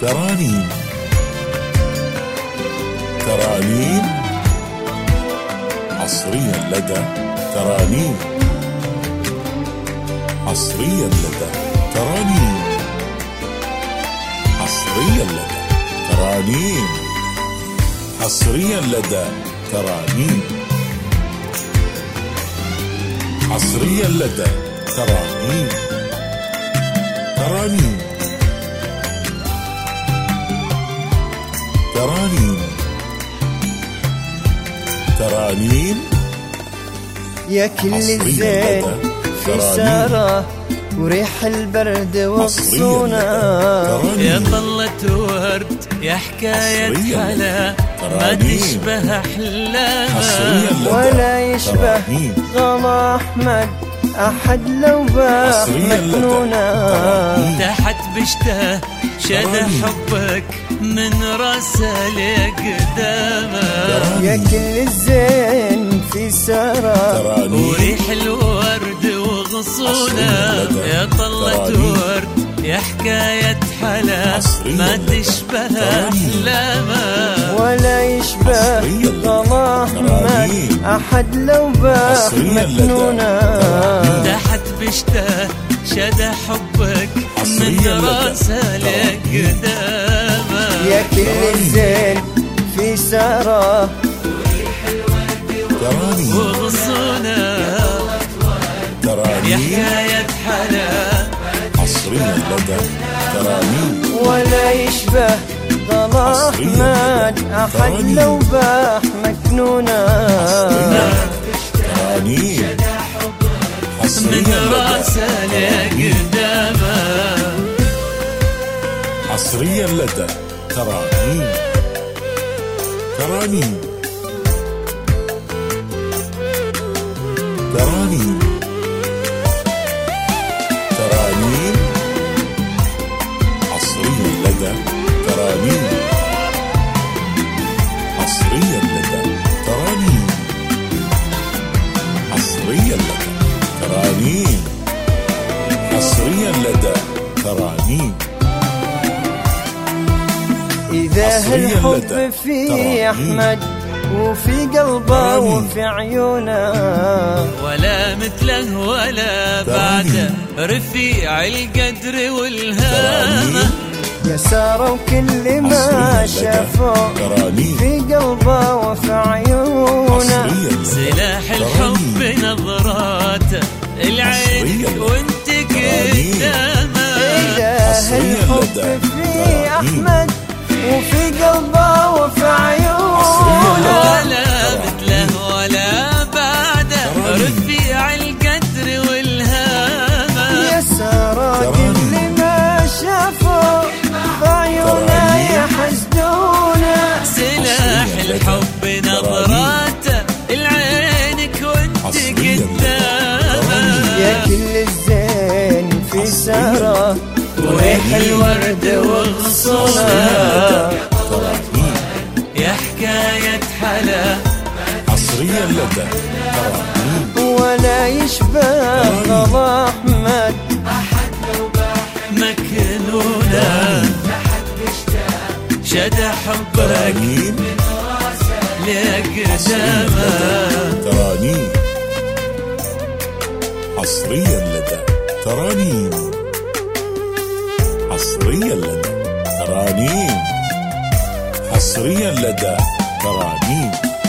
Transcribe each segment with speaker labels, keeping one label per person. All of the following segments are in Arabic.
Speaker 1: ترانيم ترانيم حصريا لدى ترانيم حصريا لدى ترانيم حصريا لدى ترانيم حصريا لدى ترانيم حصريا لدى ترانيم ترانيم ترانيم ترانيم
Speaker 2: يا كل الزين في سارة وريح البرد وغصونة،
Speaker 3: يا طلة ورد يا حكاية حلا ما تشبه أحلامها
Speaker 2: ولا يشبه غلا أحمد أحد لو باح مكنونة.
Speaker 3: تحت بشته شد حبك من راسه لقدامه،
Speaker 2: يا كل الزين في سارة
Speaker 3: وريح الورد وغصونه، يا طلة ورد يا حكاية حلا ما تشبه أحلامه
Speaker 2: ولا يشبه غلا أحمد أحد لو باح مكنونة.
Speaker 3: تحت بشته شد حبك من راسه لقدامه،
Speaker 2: يا كل الزين في سارة
Speaker 3: وغصونه، يا حكاية حلا
Speaker 1: حصريا لدى ترانيم
Speaker 2: ولا يشبه غلا أحمد أحد لو باح مكنونة.
Speaker 1: ترانيم
Speaker 3: من راسه لقدامه،
Speaker 1: حصريا لدى ترانيم ترانيم ترانيم ترانيم حصريا لدى ترانيم حصريا لدى ترانيم حصريا لدى ترانيم حصريا لدى ترانيم.
Speaker 2: إذا هالحب في أحمد وفي قلبه وفي عيونه،
Speaker 3: ولا مثله ولا بعده رفيع القدر والهامة،
Speaker 2: يا سارة وكل ما شافه في قلبه وفي عيونه،
Speaker 3: سلاح الحب نظراته العين وانت قدامه.
Speaker 2: إذا هالحب في أحمد وفي قلبه وفي عيونه،
Speaker 3: ولا مثله ولا بعده رفيع القدر والهامة،
Speaker 2: يا سارة كل ما شافه بعيونه يحسدونه،
Speaker 3: سلاح الحب نظراته العينك وانت قدامه،
Speaker 2: يا كل الزين في سارة وريح الورد وغصونه،
Speaker 3: يا حكاية حلا
Speaker 1: حصريا لدى ترانيم
Speaker 2: ولا يشبه غلا أحمد
Speaker 3: مكنونة، شد حبك لقدامه.
Speaker 1: ترانيم حصريا لدى ترانيم حصريا لدى ترانيم حصريا لدى ترانيم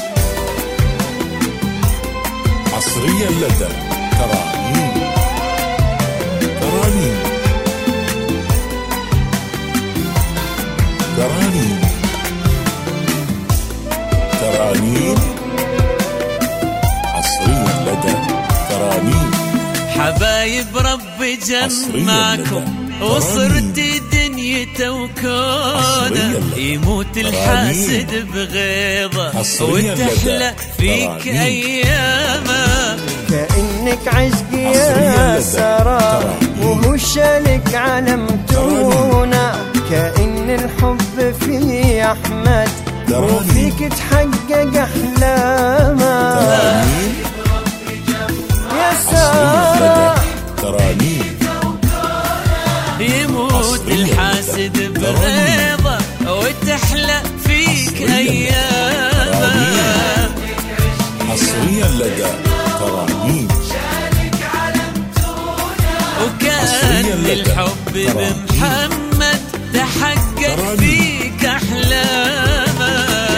Speaker 1: حصريا لدى ترانيم ترانيم ترانيم ترانيم حصريا لدى ترانيم.
Speaker 3: حبايب ربي جمعكم وصرت دنيته وكونه، يموت الحاسد بغيظه وتحلى فيك ايامه،
Speaker 2: كأنك عشقي يا سارة وهو شالك علمتونا، كأن الحب في أحمد وفيك تحقق أحلامه، يا سارة
Speaker 1: ترانيم
Speaker 3: يموت الحاسد بغيظه وتحلى فيك أيامه.
Speaker 1: حصريا لدى ترانيم.
Speaker 3: وكان الحب بمحمد تحقق فيك أحلامه.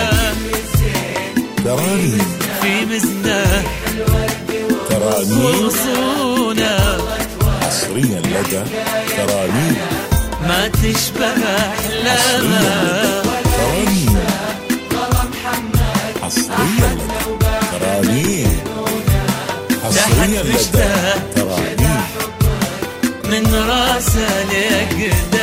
Speaker 1: ترانيم
Speaker 3: في مزنه
Speaker 1: ترانيم
Speaker 3: وصونه
Speaker 1: حصريا لدى ترانيم.
Speaker 3: ما تشبه أحلامه.
Speaker 1: ترانيم حصريا لدى ترانيم. حصريا لدى ترانيم.
Speaker 3: من راسه لقدام